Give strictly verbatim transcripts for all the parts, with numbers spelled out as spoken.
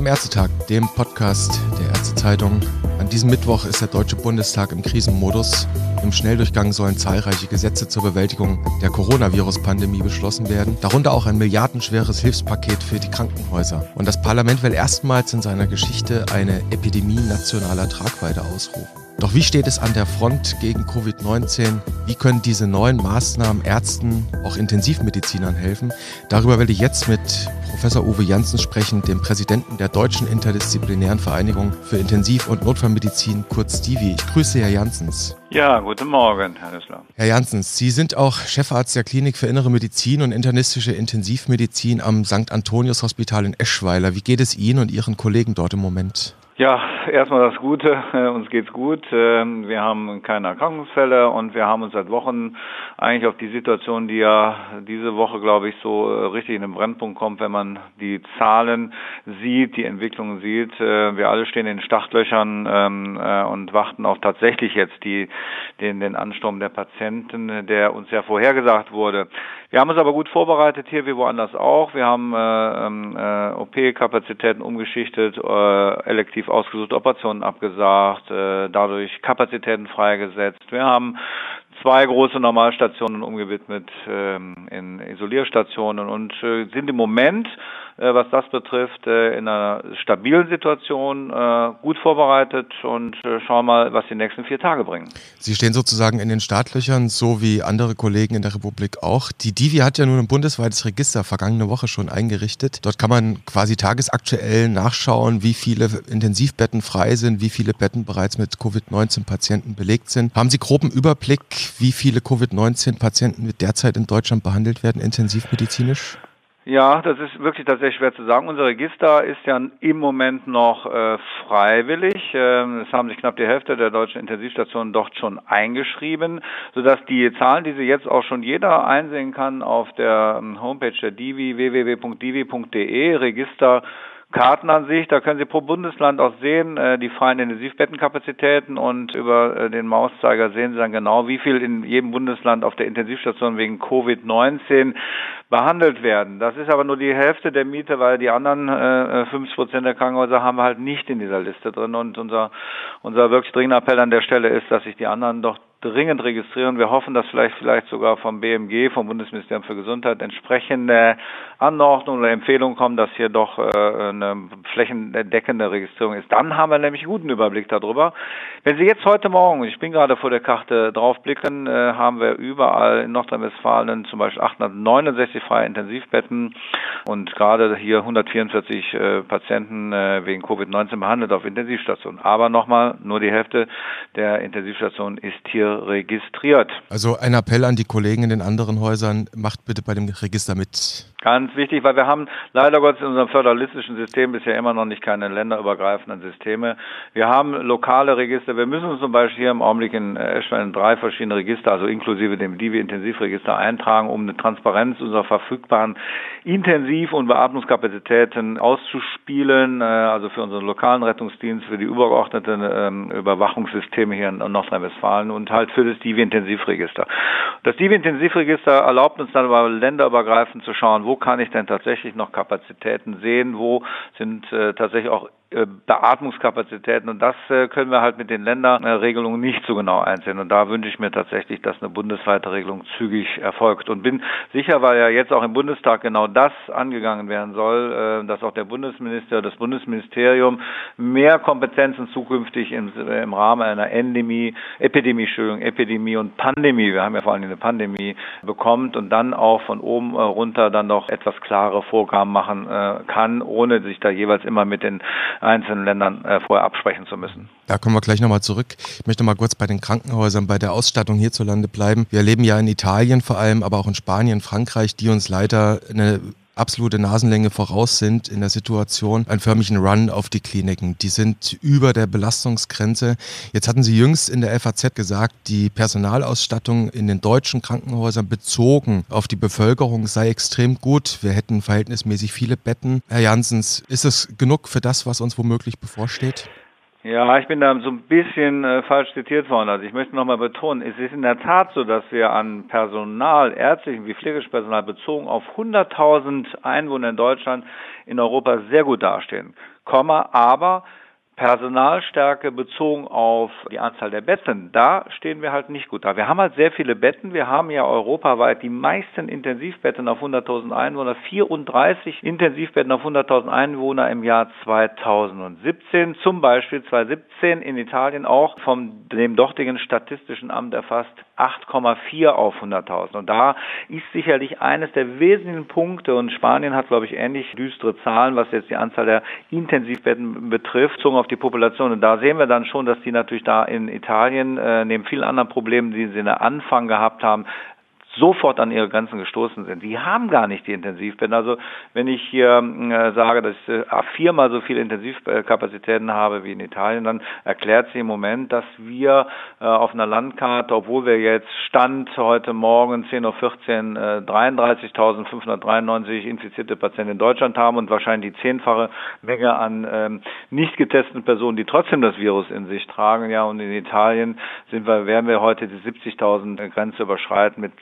Ärztetag, dem Podcast der Ärztezeitung. An diesem Mittwoch ist der Deutsche Bundestag im Krisenmodus. Im Schnelldurchgang sollen zahlreiche Gesetze zur Bewältigung der Coronavirus-Pandemie beschlossen werden, darunter auch ein milliardenschweres Hilfspaket für die Krankenhäuser. Und das Parlament will erstmals in seiner Geschichte eine Epidemie nationaler Tragweite ausrufen. Doch wie steht es an der Front gegen Covid neunzehn? Wie können diese neuen Maßnahmen Ärzten, auch Intensivmedizinern helfen? Darüber will ich jetzt mit Professor Uwe Janssen sprechen, dem Präsidenten der Deutschen Interdisziplinären Vereinigung für Intensiv- und Notfallmedizin, kurz DIVI. Ich grüße Herr Janssens. Ja, guten Morgen, Herr Nüssler. Herr Janssens, Sie sind auch Chefarzt der Klinik für Innere Medizin und internistische Intensivmedizin am Sankt Antonius Hospital in Eschweiler. Wie geht es Ihnen und Ihren Kollegen dort im Moment? Ja, erstmal das Gute, uns geht's gut. Wir haben keine Erkrankungsfälle und wir haben uns seit Wochen eigentlich auf die Situation, die ja diese Woche, glaube ich, so richtig in den Brennpunkt kommt, wenn man die Zahlen sieht, die Entwicklungen sieht. Wir alle stehen in den Startlöchern und warten auch tatsächlich jetzt die, den, den Ansturm der Patienten, der uns ja vorhergesagt wurde. Wir haben uns aber gut vorbereitet hier, wie woanders auch. Wir haben äh, äh, O P-Kapazitäten umgeschichtet, äh, elektiv ausgesuchte Operationen abgesagt, äh, dadurch Kapazitäten freigesetzt. Wir haben zwei große Normalstationen umgewidmet ähm, in Isolierstationen und äh, sind im Moment, äh, was das betrifft, äh, in einer stabilen Situation, äh, gut vorbereitet und äh, schauen mal, was die nächsten vier Tage bringen. Sie stehen sozusagen in den Startlöchern, so wie andere Kollegen in der Republik auch. Die DIVI hat ja nun ein bundesweites Register vergangene Woche schon eingerichtet. Dort kann man quasi tagesaktuell nachschauen, wie viele Intensivbetten frei sind, wie viele Betten bereits mit Covid neunzehn Patienten belegt sind. Haben Sie groben Überblick, wie viele Covid neunzehn Patienten derzeit in Deutschland behandelt werden, intensivmedizinisch? Ja, das ist wirklich tatsächlich schwer zu sagen. Unser Register ist ja im Moment noch äh, freiwillig. Ähm, es haben sich knapp die Hälfte der deutschen Intensivstationen dort schon eingeschrieben, sodass die Zahlen, die Sie jetzt auch schon jeder einsehen kann auf der ähm, Homepage der DIVI, w w w punkt divi punkt de, Register Kartenansicht, da können Sie pro Bundesland auch sehen, äh, die freien Intensivbettenkapazitäten und über äh, den Mauszeiger sehen Sie dann genau, wie viel in jedem Bundesland auf der Intensivstation wegen Covid neunzehn behandelt werden. Das ist aber nur die Hälfte der Miete, weil die anderen äh, fünfzig Prozent der Krankenhäuser haben wir halt nicht in dieser Liste drin und unser, unser wirklich dringender Appell an der Stelle ist, dass sich die anderen doch dringend registrieren. Wir hoffen, dass vielleicht vielleicht sogar vom B M G, vom Bundesministerium für Gesundheit, entsprechende Anordnungen oder Empfehlungen kommen, dass hier doch äh, eine flächendeckende Registrierung ist. Dann haben wir nämlich einen guten Überblick darüber. Wenn Sie jetzt heute Morgen, ich bin gerade vor der Karte draufblicken, äh, haben wir überall in Nordrhein-Westfalen zum Beispiel achthundertneunundsechzig freie Intensivbetten und gerade hier hundertvierundvierzig äh, Patienten äh, wegen Covid neunzehn behandelt auf Intensivstationen. Aber nochmal, nur die Hälfte der Intensivstationen ist hier registriert. Also ein Appell an die Kollegen in den anderen Häusern, macht bitte bei dem Register mit. Ganz wichtig, weil wir haben leider Gottes in unserem föderalistischen System bisher immer noch nicht keine länderübergreifenden Systeme. Wir haben lokale Register. Wir müssen uns zum Beispiel hier im Augenblick in Eschweiler in drei verschiedene Register, also inklusive dem DIVI-Intensivregister eintragen, um eine Transparenz unserer verfügbaren Intensiv- und Beatmungskapazitäten auszuspielen, also für unseren lokalen Rettungsdienst, für die übergeordneten ähm, Überwachungssysteme hier in Nordrhein-Westfalen und halt für das DIVI-Intensivregister. Das DIVI-Intensivregister erlaubt uns dann aber länderübergreifend zu schauen, wo kann ich denn tatsächlich noch Kapazitäten sehen, wo sind äh, tatsächlich auch äh, Beatmungskapazitäten und das äh, können wir halt mit den Länderregelungen nicht so genau einsehen und da wünsche ich mir tatsächlich, dass eine bundesweite Regelung zügig erfolgt und bin sicher, weil ja jetzt auch im Bundestag genau das angegangen werden soll, äh, dass auch der Bundesminister, das Bundesministerium mehr Kompetenzen zukünftig im, äh, im Rahmen einer Endemie, Epidemie, Entschuldigung, Epidemie und Pandemie, wir haben ja vor allem eine Pandemie, bekommt und dann auch von oben äh, runter dann noch etwas klare Vorgaben machen äh, kann, ohne sich da jeweils immer mit den einzelnen Ländern äh, vorher absprechen zu müssen. Da kommen wir gleich nochmal zurück. Ich möchte mal kurz bei den Krankenhäusern, bei der Ausstattung hierzulande bleiben. Wir erleben ja in Italien vor allem, aber auch in Spanien, Frankreich, die uns leider eine absolute Nasenlänge voraus sind in der Situation, einen förmlichen Run auf die Kliniken. Die sind über der Belastungsgrenze. Jetzt hatten Sie jüngst in der F A Z gesagt, die Personalausstattung in den deutschen Krankenhäusern bezogen auf die Bevölkerung sei extrem gut. Wir hätten verhältnismäßig viele Betten. Herr Janssens, ist es genug für das, was uns womöglich bevorsteht? Ja, ich bin da so ein bisschen äh, falsch zitiert worden. Also ich möchte nochmal betonen, es ist in der Tat so, dass wir an Personal, ärztlichen wie pflegerischen Personal bezogen auf hunderttausend Einwohner in Deutschland in Europa sehr gut dastehen. aber Personalstärke bezogen auf die Anzahl der Betten, da stehen wir halt nicht gut da. Wir haben halt sehr viele Betten. Wir haben ja europaweit die meisten Intensivbetten auf hunderttausend Einwohner, vierunddreißig Intensivbetten auf hunderttausend Einwohner im Jahr zweitausendsiebzehn. Zum Beispiel zweitausendsiebzehn in Italien auch vom dem dortigen Statistischen Amt erfasst acht Komma vier auf hunderttausend. Und da ist sicherlich eines der wesentlichen Punkte, und Spanien hat, glaube ich, ähnlich düstere Zahlen, was jetzt die Anzahl der Intensivbetten betrifft, bezogen auf die Population. Und da sehen wir dann schon, dass die natürlich da in Italien, äh, neben vielen anderen Problemen, die sie in der Anfang gehabt haben, sofort an ihre Grenzen gestoßen sind. Die haben gar nicht die Intensivbetten. Also wenn ich hier äh, sage, dass ich äh, viermal so viele Intensivkapazitäten habe wie in Italien, dann erklärt sie im Moment, dass wir äh, auf einer Landkarte, obwohl wir jetzt Stand heute Morgen zehn Uhr vierzehn äh, dreiunddreißigtausendfünfhundertdreiundneunzig infizierte Patienten in Deutschland haben und wahrscheinlich die zehnfache Menge an ähm, nicht getesteten Personen, die trotzdem das Virus in sich tragen. Ja, und in Italien sind wir, werden wir heute die siebzigtausend Grenze überschreiten mit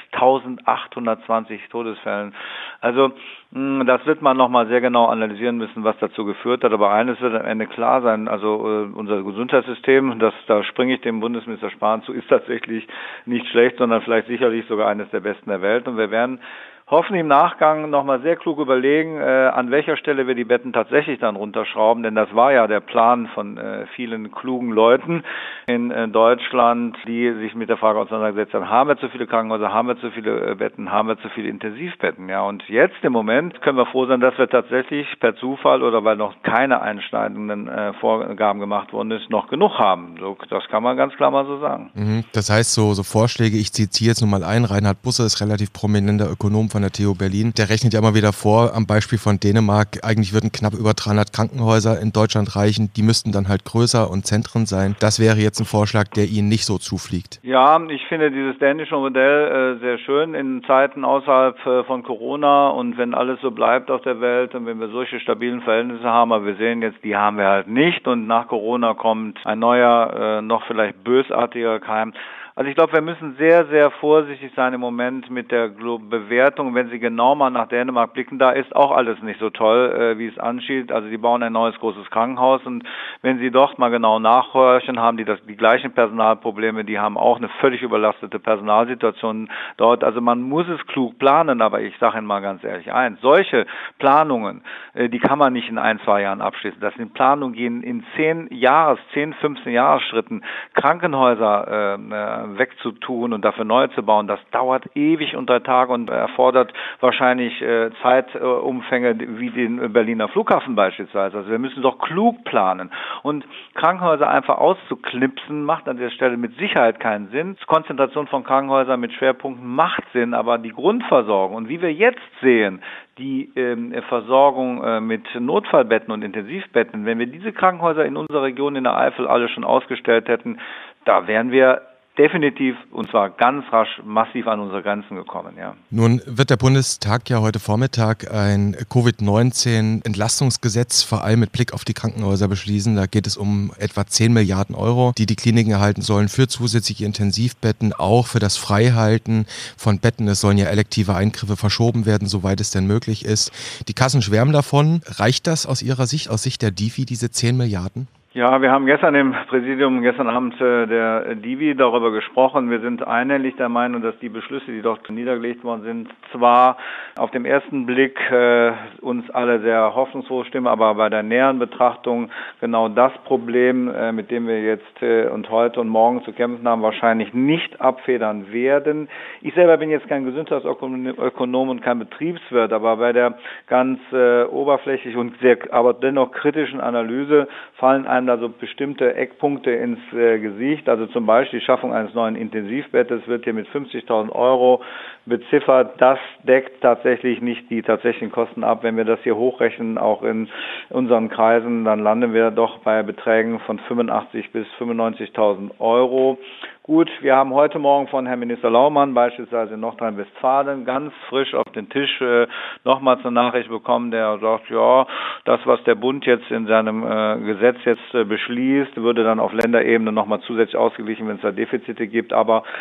sechstausendachthundertzwanzig Todesfällen. Also das wird man nochmal sehr genau analysieren müssen, was dazu geführt hat. Aber eines wird am Ende klar sein, also unser Gesundheitssystem, das, da springe ich dem Bundesminister Spahn zu, ist tatsächlich nicht schlecht, sondern vielleicht sicherlich sogar eines der besten der Welt. Und wir werden hoffen im Nachgang nochmal sehr klug überlegen, äh, an welcher Stelle wir die Betten tatsächlich dann runterschrauben, denn das war ja der Plan von äh, vielen klugen Leuten in äh, Deutschland, die sich mit der Frage auseinandergesetzt haben, haben wir zu viele Krankenhäuser, haben wir zu viele äh, Betten, haben wir zu viele Intensivbetten, ja, und jetzt im Moment können wir froh sein, dass wir tatsächlich per Zufall oder weil noch keine einschneidenden äh, Vorgaben gemacht worden ist, noch genug haben. So, das kann man ganz klar mal so sagen. Mhm, das heißt, so, so Vorschläge, ich ziehe jetzt nur mal ein, Reinhard Busse ist relativ prominenter Ökonom von der T U Berlin, der rechnet ja immer wieder vor, am Beispiel von Dänemark, eigentlich würden knapp über dreihundert Krankenhäuser in Deutschland reichen, die müssten dann halt größer und Zentren sein. Das wäre jetzt ein Vorschlag, der Ihnen nicht so zufliegt. Ja, ich finde dieses dänische Modell äh, sehr schön in Zeiten außerhalb äh, von Corona und wenn alles so bleibt auf der Welt und wenn wir solche stabilen Verhältnisse haben, aber wir sehen jetzt, die haben wir halt nicht und nach Corona kommt ein neuer, äh, noch vielleicht bösartiger Keim. Also ich glaube, wir müssen sehr, sehr vorsichtig sein im Moment mit der Bewertung. Wenn Sie genau mal nach Dänemark blicken, da ist auch alles nicht so toll, äh, wie es anschied. Also die bauen ein neues großes Krankenhaus und wenn Sie dort mal genau nachhorchen, haben die das, die gleichen Personalprobleme, die haben auch eine völlig überlastete Personalsituation dort. Also man muss es klug planen, aber ich sage Ihnen mal ganz ehrlich eins, solche Planungen, äh, die kann man nicht in ein, zwei Jahren abschließen. Das sind Planungen, die in, in zehn Jahres, zehn, fünfzehn Jahresschritten Krankenhäuser äh, wegzutun und dafür neu zu bauen, das dauert ewig unter Tage und erfordert wahrscheinlich äh, Zeitumfänge wie den Berliner Flughafen beispielsweise. Also wir müssen doch klug planen. Und Krankenhäuser einfach auszuknipsen, macht an der Stelle mit Sicherheit keinen Sinn. Konzentration von Krankenhäusern mit Schwerpunkten macht Sinn, aber die Grundversorgung und wie wir jetzt sehen, die ähm, Versorgung äh, mit Notfallbetten und Intensivbetten, wenn wir diese Krankenhäuser in unserer Region in der Eifel alle schon ausgestellt hätten, da wären wir definitiv, und zwar ganz rasch, massiv an unsere Grenzen gekommen, ja. Nun wird der Bundestag ja heute Vormittag ein Covid neunzehn Entlastungsgesetz vor allem mit Blick auf die Krankenhäuser beschließen. Da geht es um etwa zehn Milliarden Euro, die die Kliniken erhalten sollen für zusätzliche Intensivbetten, auch für das Freihalten von Betten. Es sollen ja elektive Eingriffe verschoben werden, soweit es denn möglich ist. Die Kassen schwärmen davon. Reicht das aus Ihrer Sicht, aus Sicht der D I F I, diese zehn Milliarden? Ja, wir haben gestern im Präsidium, gestern Abend äh, der D I V I darüber gesprochen. Wir sind einhellig der Meinung, dass die Beschlüsse, die dort niedergelegt worden sind, zwar auf den ersten Blick äh, uns alle sehr hoffnungsfroh stimmen, aber bei der näheren Betrachtung genau das Problem, äh, mit dem wir jetzt äh, und heute und morgen zu kämpfen haben, wahrscheinlich nicht abfedern werden. Ich selber bin jetzt kein Gesundheitsökonom und kein Betriebswirt, aber bei der ganz äh, oberflächlich und sehr, aber dennoch kritischen Analyse fallen einem da so bestimmte Eckpunkte ins äh, Gesicht, also zum Beispiel die Schaffung eines neuen Intensivbettes wird hier mit fünfzigtausend Euro beziffert. Das deckt tatsächlich nicht die tatsächlichen Kosten ab. Wenn wir das hier hochrechnen, auch in unseren Kreisen, dann landen wir doch bei Beträgen von fünfundachtzigtausend bis fünfundneunzigtausend Euro. Gut, wir haben heute Morgen von Herrn Minister Laumann beispielsweise in Nordrhein-Westfalen ganz frisch auf den Tisch äh, nochmals eine Nachricht bekommen, der sagt, ja, das, was der Bund jetzt in seinem äh, Gesetz jetzt äh, beschließt, würde dann auf Länderebene nochmal zusätzlich ausgeglichen, wenn es da Defizite gibt, aber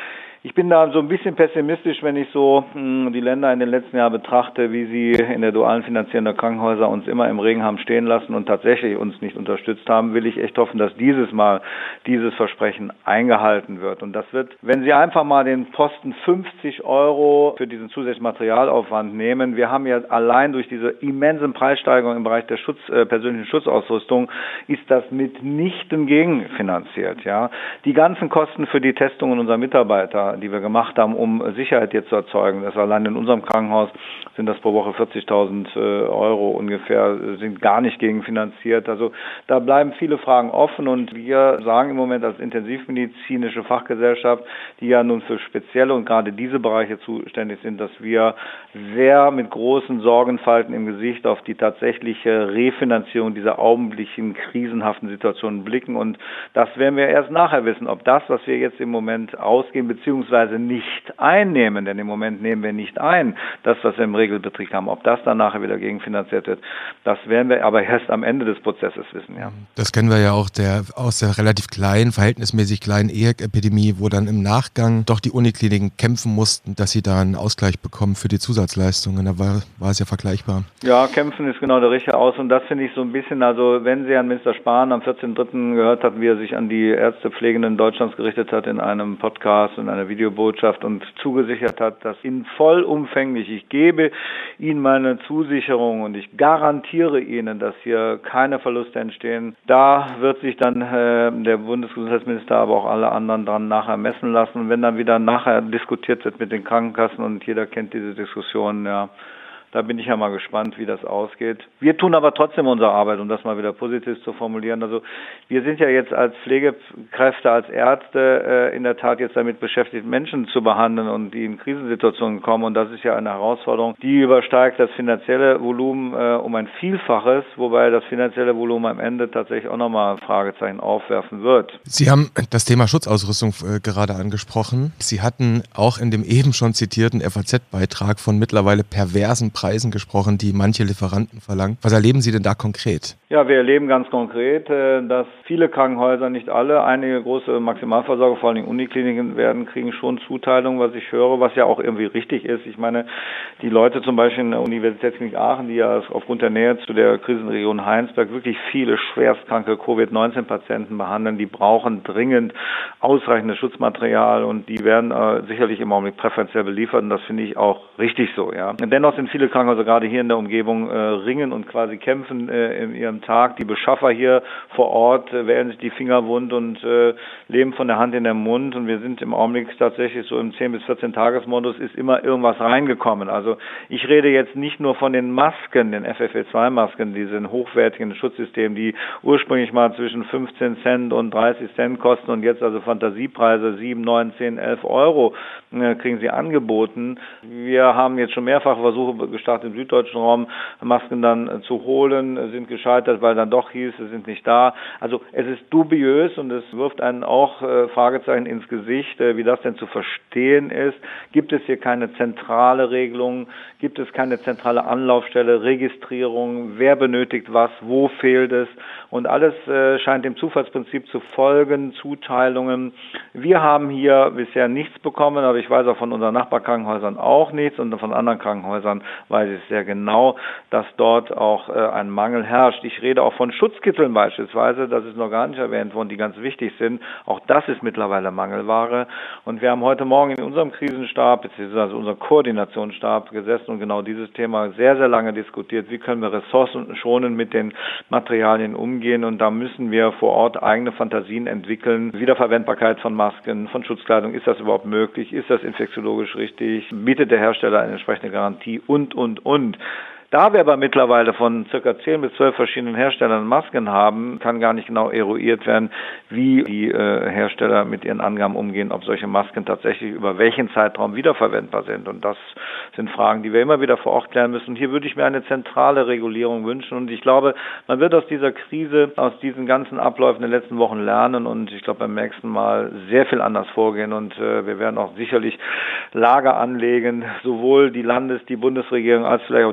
Ich bin da so ein bisschen pessimistisch, wenn ich so mh, die Länder in den letzten Jahren betrachte, wie sie in der dualen Finanzierung der Krankenhäuser uns immer im Regen haben stehen lassen und tatsächlich uns nicht unterstützt haben, will ich echt hoffen, dass dieses Mal dieses Versprechen eingehalten wird. Und das wird, wenn Sie einfach mal den Posten fünfzig Euro für diesen zusätzlichen Materialaufwand nehmen, wir haben ja allein durch diese immensen Preissteigerungen im Bereich der Schutz, äh, persönlichen Schutzausrüstung, ist das mitnichten gegenfinanziert. Ja, die ganzen Kosten für die Testungen unserer Mitarbeiter, die wir gemacht haben, um Sicherheit hier zu erzeugen, das allein in unserem Krankenhaus sind das pro Woche vierzigtausend äh, Euro ungefähr, sind gar nicht gegenfinanziert. Also da bleiben viele Fragen offen und wir sagen im Moment als intensivmedizinische Fachgesellschaft, die ja nun für spezielle und gerade diese Bereiche zuständig sind, dass wir sehr mit großen Sorgenfalten im Gesicht auf die tatsächliche Refinanzierung dieser augenblicklichen krisenhaften Situationen blicken und das werden wir erst nachher wissen, ob das, was wir jetzt im Moment ausgeben bzw. nicht einnehmen, denn im Moment nehmen wir nicht ein, das, was wir im Regelbetrieb haben, ob das dann nachher wieder gegenfinanziert wird, das werden wir aber erst am Ende des Prozesses wissen. Ja. Das kennen wir ja auch der, aus der relativ kleinen, verhältnismäßig kleinen E H E C-Epidemie, wo dann im Nachgang doch die Unikliniken kämpfen mussten, dass sie da einen Ausgleich bekommen für die Zusatzleistungen. Da war, war es ja vergleichbar. Ja, kämpfen ist genau der richtige Aus und das finde ich so ein bisschen, also wenn Sie an Minister Spahn am vierzehnten dritten gehört hat, wie er sich an die Ärztepflegenden Deutschlands gerichtet hat in einem Podcast und einer Videobotschaft und zugesichert hat, dass ihn vollumfänglich, ich gebe Ihnen meine Zusicherung und ich garantiere Ihnen, dass hier keine Verluste entstehen. Da wird sich dann äh, der Bundesgesundheitsminister, aber auch alle anderen dran nachher messen lassen. Und wenn dann wieder nachher diskutiert wird mit den Krankenkassen und jeder kennt diese Diskussion, ja, da bin ich ja mal gespannt, wie das ausgeht. Wir tun aber trotzdem unsere Arbeit, um das mal wieder positiv zu formulieren. Also wir sind ja jetzt als Pflegekräfte, als Ärzte äh, in der Tat jetzt damit beschäftigt, Menschen zu behandeln und die in Krisensituationen kommen. Und das ist ja eine Herausforderung, die übersteigt das finanzielle Volumen äh, um ein Vielfaches, wobei das finanzielle Volumen am Ende tatsächlich auch nochmal Fragezeichen aufwerfen wird. Sie haben das Thema Schutzausrüstung äh, gerade angesprochen. Sie hatten auch in dem eben schon zitierten F A Z-Beitrag von mittlerweile perversen Preisen Preisen gesprochen, die manche Lieferanten verlangen. Was erleben Sie denn da konkret? Ja, wir erleben ganz konkret, dass viele Krankenhäuser, nicht alle, einige große Maximalversorger, vor allem Unikliniken werden, kriegen schon Zuteilungen, was ich höre, was ja auch irgendwie richtig ist. Ich meine, die Leute zum Beispiel in der Universitätsklinik Aachen, die ja aufgrund der Nähe zu der Krisenregion Heinsberg wirklich viele schwerstkranke Covid neunzehn Patienten behandeln, die brauchen dringend ausreichendes Schutzmaterial und die werden äh, sicherlich im Augenblick präferenziell beliefert und das finde ich auch richtig so. Ja. Dennoch sind viele Krankenhäuser gerade hier in der Umgebung äh, ringen und quasi kämpfen äh, in ihrem Tag. Die Beschaffer hier vor Ort äh, werden sich die Finger wund und äh, leben von der Hand in den Mund und wir sind im Augenblick tatsächlich so im zehn bis vierzehn Tages-Modus, ist immer irgendwas reingekommen. Also ich rede jetzt nicht nur von den Masken, den F F P zwei Masken, diesen hochwertigen Schutzsystemen, die ursprünglich mal zwischen fünfzehn Cent und dreißig Cent kosten und jetzt also Fantasiepreise sieben, neun, zehn, elf Euro äh, kriegen sie angeboten. Wir haben jetzt schon mehrfach Versuche gestartet im süddeutschen Raum, Masken dann äh, zu holen, sind gescheitert, weil dann doch hieß, sie sind nicht da. Also es ist dubiös und es wirft einen auch äh, Fragezeichen ins Gesicht, äh, wie das denn zu verstehen ist. Gibt es hier keine zentrale Regelung? Gibt es keine zentrale Anlaufstelle, Registrierung? Wer benötigt was? Wo fehlt es? Und alles äh, scheint dem Zufallsprinzip zu folgen, Zuteilungen. Wir haben hier bisher nichts bekommen, aber ich weiß auch von unseren Nachbarkrankenhäusern auch nichts und von anderen Krankenhäusern weiß ich sehr genau, dass dort auch äh, ein Mangel herrscht. Ich rede auch von Schutzkitteln beispielsweise, das ist noch gar nicht erwähnt worden, die ganz wichtig sind. Auch das ist mittlerweile Mangelware. Und wir haben heute Morgen in unserem Krisenstab, beziehungsweise unserem Koordinationsstab gesessen und genau dieses Thema sehr, sehr lange diskutiert. Wie können wir Ressourcen schonen mit den Materialien umgehen? Und da müssen wir vor Ort eigene Fantasien entwickeln. Wiederverwendbarkeit von Masken, von Schutzkleidung, ist das überhaupt möglich? Ist das infektiologisch richtig? Bietet der Hersteller eine entsprechende Garantie? Und, und, und. Da wir aber mittlerweile von circa zehn bis zwölf verschiedenen Herstellern Masken haben, kann gar nicht genau eruiert werden, wie die äh, Hersteller mit ihren Angaben umgehen, ob solche Masken tatsächlich über welchen Zeitraum wiederverwendbar sind. Und das sind Fragen, die wir immer wieder vor Ort klären müssen. Und hier würde ich mir eine zentrale Regulierung wünschen. Und ich glaube, man wird aus dieser Krise, aus diesen ganzen Abläufen in den letzten Wochen lernen und ich glaube beim nächsten Mal sehr viel anders vorgehen. Und äh, wir werden auch sicherlich Lager anlegen, sowohl die Landes-, die Bundesregierung als vielleicht auch die Krankenhäuser,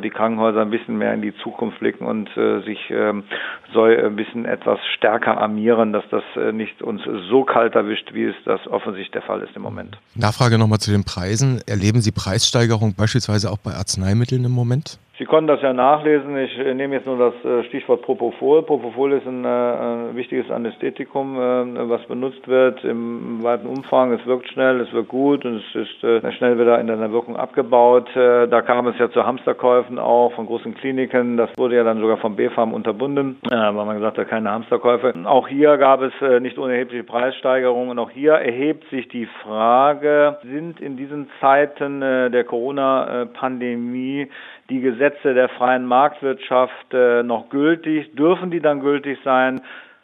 Krankenhäuser ein bisschen mehr in die Zukunft blicken und äh, sich ähm, soll ein bisschen etwas stärker armieren, dass das äh, nicht uns so kalt erwischt, wie es das offensichtlich der Fall ist im Moment. Nachfrage nochmal zu den Preisen. Erleben Sie Preissteigerungen beispielsweise auch bei Arzneimitteln im Moment? Sie konnten das ja nachlesen. Ich äh, nehme jetzt nur das äh, Stichwort Propofol. Propofol ist ein äh, wichtiges Anästhetikum, äh, was benutzt wird im weiten Umfang. Es wirkt schnell, es wirkt gut und es ist äh, schnell wieder in seiner Wirkung abgebaut. Äh, da kam es ja zu Hamsterkäufen auch von großen Kliniken. Das wurde ja dann sogar vom B Fam unterbunden, äh, weil man gesagt hat, keine Hamsterkäufe. Auch hier gab es äh, nicht unerhebliche Preissteigerungen. Und auch hier erhebt sich die Frage, sind in diesen Zeiten äh, der Corona-Pandemie die Gesetze der freien Marktwirtschaft äh, noch gültig? Dürfen die dann gültig sein?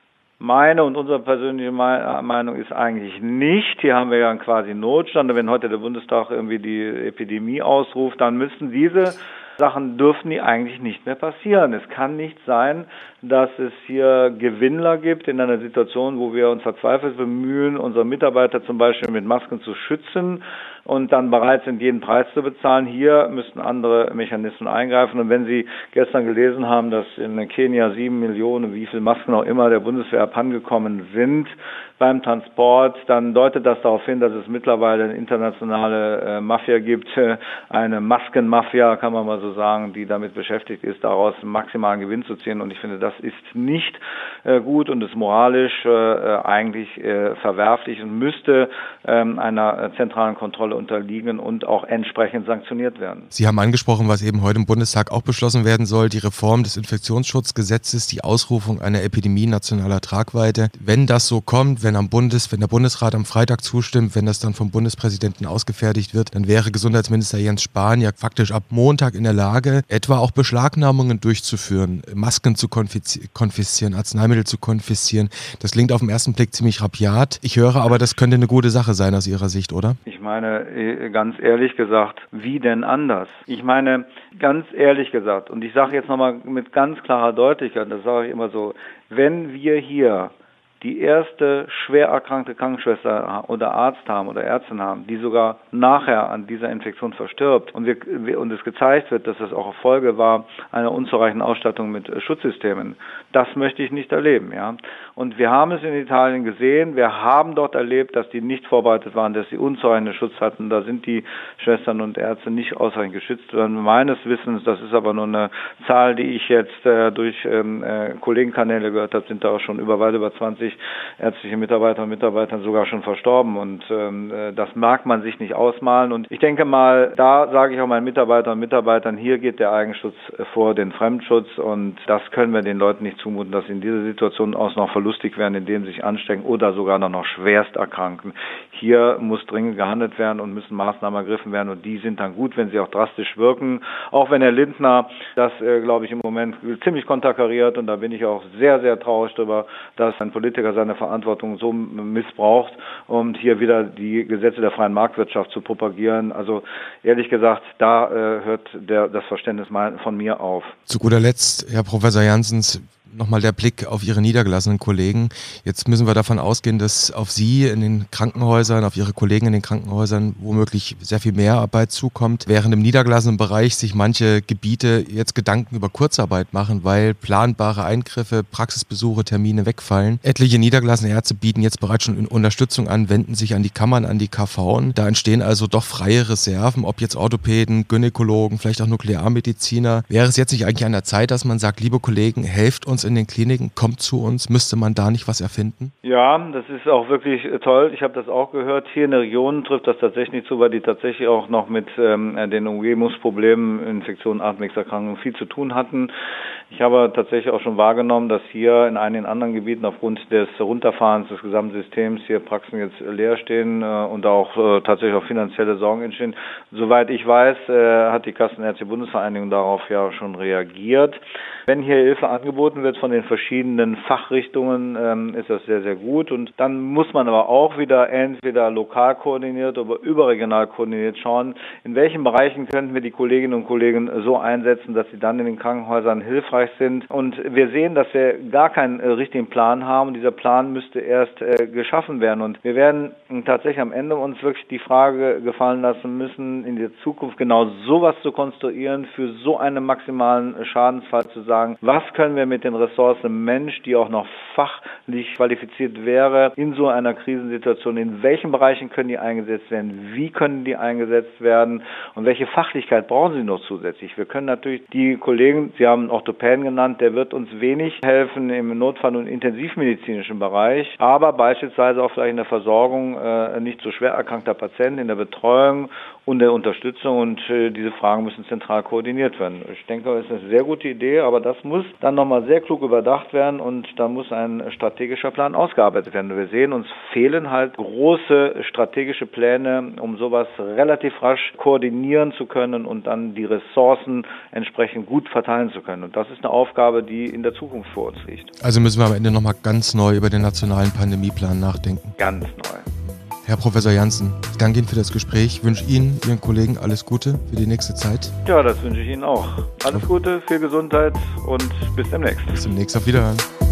Meine und unsere persönliche Meinung ist eigentlich nicht. Hier haben wir ja quasi Notstand. Wenn heute der Bundestag irgendwie die Epidemie ausruft, dann müssen diese Sachen dürfen die eigentlich nicht mehr passieren. Es kann nicht sein, dass es hier Gewinnler gibt in einer Situation, wo wir uns verzweifelt bemühen, unsere Mitarbeiter zum Beispiel mit Masken zu schützen und dann bereit sind, jeden Preis zu bezahlen. Hier müssten andere Mechanismen eingreifen. Und wenn Sie gestern gelesen haben, dass in Kenia sieben Millionen, wie viel Masken auch immer, der Bundeswehr abhandengekommen sind beim Transport, dann deutet das darauf hin, dass es mittlerweile eine internationale äh, Mafia gibt, äh, eine Maskenmafia, kann man mal so sagen, die damit beschäftigt ist, daraus maximalen Gewinn zu ziehen. Und ich finde, das ist nicht äh, gut und ist moralisch äh, eigentlich äh, verwerflich und müsste ähm, einer zentralen Kontrolle unterliegen und auch entsprechend sanktioniert werden. Sie haben angesprochen, was eben heute im Bundestag auch beschlossen werden soll, die Reform des Infektionsschutzgesetzes, die Ausrufung einer Epidemie nationaler Tragweite. Wenn das so kommt, wenn am Bundes, wenn der Bundesrat am Freitag zustimmt, wenn das dann vom Bundespräsidenten ausgefertigt wird, dann wäre Gesundheitsminister Jens Spahn ja faktisch ab Montag in der Lage, etwa auch Beschlagnahmungen durchzuführen, Masken zu konfiszieren, Arzneimittel zu konfiszieren. Das klingt auf den ersten Blick ziemlich rabiat. Ich höre aber, das könnte eine gute Sache sein aus Ihrer Sicht, oder? Ich meine, ganz ehrlich gesagt, wie denn anders? Ich meine, ganz ehrlich gesagt, und ich sage jetzt nochmal mit ganz klarer Deutlichkeit, das sage ich immer so, wenn wir hier die erste schwer erkrankte Krankenschwester oder Arzt haben oder Ärztin haben, die sogar nachher an dieser Infektion verstirbt und, wir, und es gezeigt wird, dass das auch Folge war einer unzureichenden Ausstattung mit Schutzsystemen, das möchte ich nicht erleben. Ja. Und wir haben es in Italien gesehen, wir haben dort erlebt, dass die nicht vorbereitet waren, dass sie unzureichenden Schutz hatten. Da sind die Schwestern und Ärzte nicht ausreichend geschützt worden. Meines Wissens, das ist aber nur eine Zahl, die ich jetzt äh, durch ähm, äh, Kollegenkanäle gehört habe, sind da auch schon über weit über zwanzig ärztliche Mitarbeiter und Mitarbeiter sogar schon verstorben und ähm, das mag man sich nicht ausmalen und ich denke mal, da sage ich auch meinen Mitarbeitern und Mitarbeitern, hier geht der Eigenschutz vor den Fremdschutz und das können wir den Leuten nicht zumuten, dass sie in dieser Situation auch noch verlustig werden, indem sie sich anstecken oder sogar noch, noch schwerst erkranken. Hier muss dringend gehandelt werden und müssen Maßnahmen ergriffen werden und die sind dann gut, wenn sie auch drastisch wirken. Auch wenn Herr Lindner das, äh, glaube ich, im Moment ziemlich konterkariert und da bin ich auch sehr, sehr traurig darüber, dass ein Politiker seine Verantwortung so missbraucht, um hier wieder die Gesetze der freien Marktwirtschaft zu propagieren. Also ehrlich gesagt, da äh, hört der, das Verständnis mal von mir auf. Zu guter Letzt, Herr Professor Janssens, nochmal der Blick auf Ihre niedergelassenen Kollegen. Jetzt müssen wir davon ausgehen, dass auf Sie in den Krankenhäusern, auf Ihre Kollegen in den Krankenhäusern womöglich sehr viel mehr Arbeit zukommt, während im niedergelassenen Bereich sich manche Gebiete jetzt Gedanken über Kurzarbeit machen, weil planbare Eingriffe, Praxisbesuche, Termine wegfallen. Etliche niedergelassene Ärzte bieten jetzt bereits schon Unterstützung an, wenden sich an die Kammern, an die K V'n. Da entstehen also doch freie Reserven, ob jetzt Orthopäden, Gynäkologen, vielleicht auch Nuklearmediziner. Wäre es jetzt nicht eigentlich an der Zeit, dass man sagt, liebe Kollegen, helft uns in den Kliniken, kommt zu uns, müsste man da nicht was erfinden? Ja, das ist auch wirklich toll. Ich habe das auch gehört. Hier in der Region trifft das tatsächlich zu, weil die tatsächlich auch noch mit ähm, den Umgebungsproblemen, Infektionen, Atemwegserkrankungen viel zu tun hatten. Ich habe tatsächlich auch schon wahrgenommen, dass hier in einigen anderen Gebieten aufgrund des Runterfahrens des gesamten Systems hier Praxen jetzt leer stehen äh, und auch äh, tatsächlich auch finanzielle Sorgen entstehen. Soweit ich weiß, äh, hat die Kassenärztliche Bundesvereinigung darauf ja schon reagiert. Wenn hier Hilfe angeboten wird, wird von den verschiedenen Fachrichtungen, ähm, ist das sehr, sehr gut. Und dann muss man aber auch wieder entweder lokal koordiniert oder überregional koordiniert schauen, in welchen Bereichen könnten wir die Kolleginnen und Kollegen so einsetzen, dass sie dann in den Krankenhäusern hilfreich sind. Und wir sehen, dass wir gar keinen äh, richtigen Plan haben. Und dieser Plan müsste erst äh, geschaffen werden. Und wir werden äh, tatsächlich am Ende uns wirklich die Frage gefallen lassen müssen, in der Zukunft genau sowas zu konstruieren, für so einen maximalen Schadensfall zu sagen, was können wir mit den Ressourcen Mensch, die auch noch fachlich qualifiziert wäre, in so einer Krisensituation, in welchen Bereichen können die eingesetzt werden, wie können die eingesetzt werden und welche Fachlichkeit brauchen sie noch zusätzlich. Wir können natürlich die Kollegen, Sie haben Orthopäden genannt, der wird uns wenig helfen im Notfall- und intensivmedizinischen Bereich, aber beispielsweise auch vielleicht in der Versorgung äh, nicht so schwer erkrankter Patienten, in der Betreuung und der Unterstützung, und äh, diese Fragen müssen zentral koordiniert werden. Ich denke, das ist eine sehr gute Idee, aber das muss dann nochmal sehr klug überdacht werden und da muss ein strategischer Plan ausgearbeitet werden. Wir sehen, uns fehlen halt große strategische Pläne, um sowas relativ rasch koordinieren zu können und dann die Ressourcen entsprechend gut verteilen zu können. Und das ist eine Aufgabe, die in der Zukunft vor uns liegt. Also müssen wir am Ende nochmal ganz neu über den nationalen Pandemieplan nachdenken. Ganz neu. Herr Professor Janssen, ich danke Ihnen für das Gespräch, wünsche Ihnen, Ihren Kollegen alles Gute für die nächste Zeit. Ja, das wünsche ich Ihnen auch. Alles Gute, viel Gesundheit und bis demnächst. Bis demnächst, auf Wiederhören.